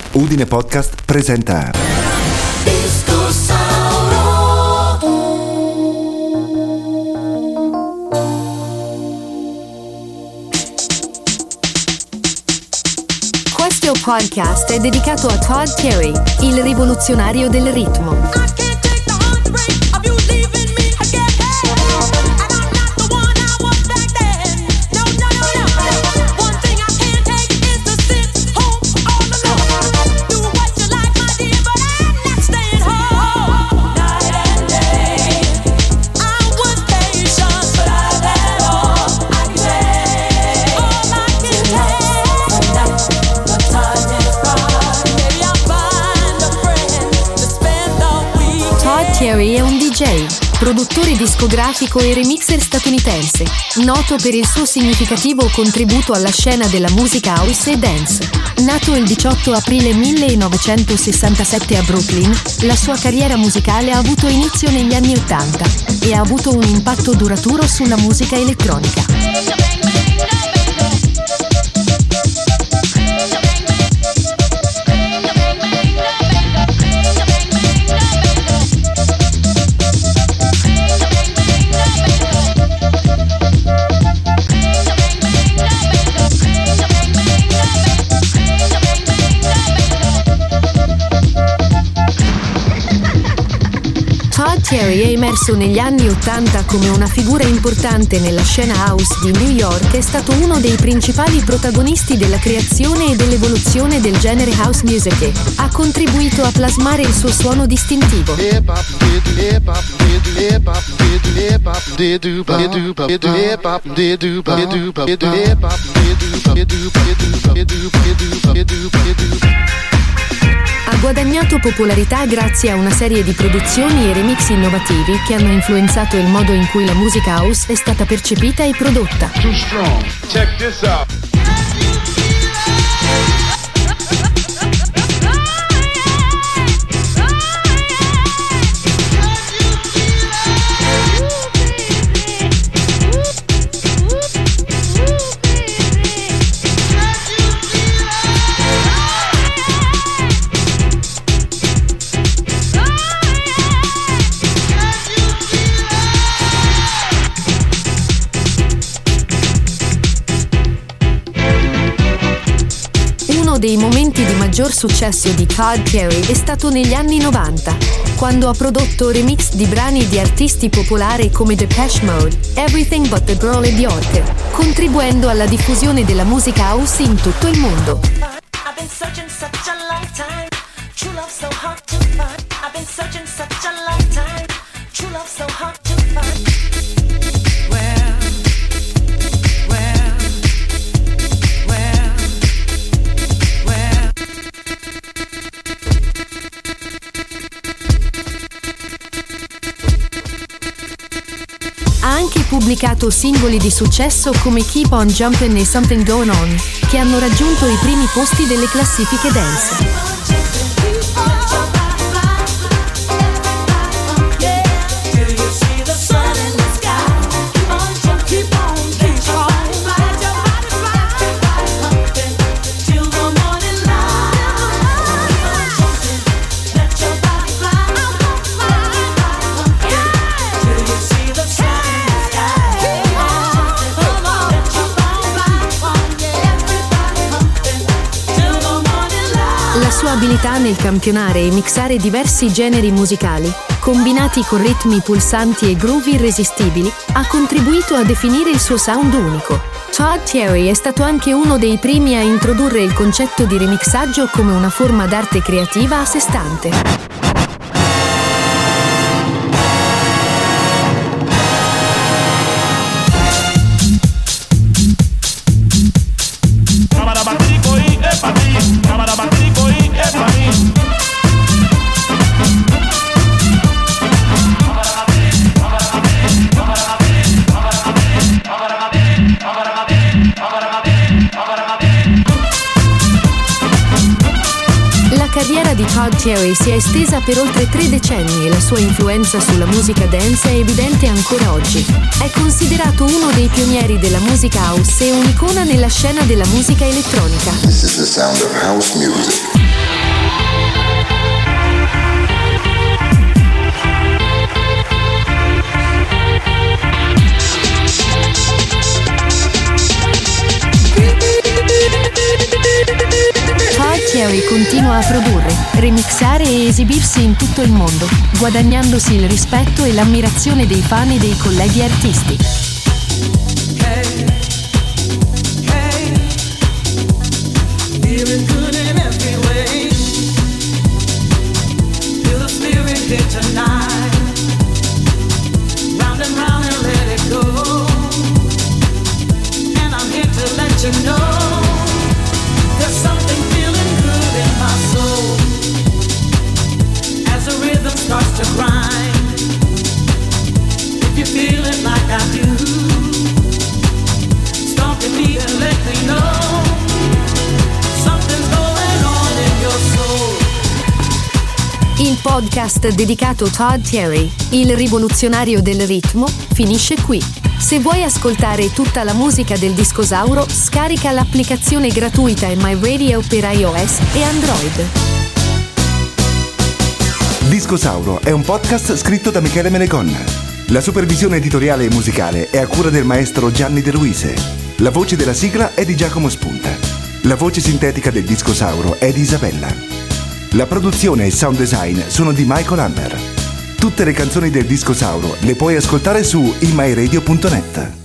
Udine Podcast presenta Disco Sauro. Questo podcast è dedicato a Todd Terry, il rivoluzionario del ritmo. Terry è un DJ, produttore discografico e remixer statunitense, noto per il suo significativo contributo alla scena della musica house e dance. Nato il 18 aprile 1967 a Brooklyn, la sua carriera musicale ha avuto inizio negli anni '80 e ha avuto un impatto duraturo sulla musica elettronica. Todd Terry è emerso negli anni '80 come una figura importante nella scena house di New York. È stato uno dei principali protagonisti della creazione e dell'evoluzione del genere house music e ha contribuito a plasmare il suo suono distintivo. Ha guadagnato popolarità grazie a una serie di produzioni e remix innovativi che hanno influenzato il modo in cui la musica house è stata percepita e prodotta. Too strong. Check this out. Uno dei momenti di maggior successo di Todd Terry è stato negli anni '90, quando ha prodotto remix di brani di artisti popolari come Depeche Mode, Everything But the Girl e Bjork, contribuendo alla diffusione della musica house in tutto il mondo. Ha anche pubblicato singoli di successo come Keep On Jumpin' e Something Going On, che hanno raggiunto i primi posti delle classifiche dance. La sua abilità nel campionare e mixare diversi generi musicali, combinati con ritmi pulsanti e groove irresistibili, ha contribuito a definire il suo sound unico. Todd Terry è stato anche uno dei primi a introdurre il concetto di remixaggio come una forma d'arte creativa a sé stante. La carriera di Todd Terry si è estesa per oltre 3 decenni e la sua influenza sulla musica dance è evidente ancora oggi. È considerato uno dei pionieri della musica house e un'icona nella scena della musica elettronica. This is the sound of house music. Thierry continua a produrre, remixare e esibirsi in tutto il mondo, guadagnandosi il rispetto e l'ammirazione dei fan e dei colleghi artisti. Il podcast dedicato a Todd Terry, il rivoluzionario del ritmo, finisce qui. Se vuoi ascoltare tutta la musica del Discosauro, scarica l'applicazione gratuita MyRadio per iOS e Android. Discosauro è un podcast scritto da Michele Menegonna. La supervisione editoriale e musicale è a cura del maestro Gianni De Luise. La voce della sigla è di Giacomo Spunta. La voce sintetica del Discosauro è di Isabella. La produzione e il sound design sono di Michael Amber. Tutte le canzoni del Discosauro le puoi ascoltare su imyradio.net.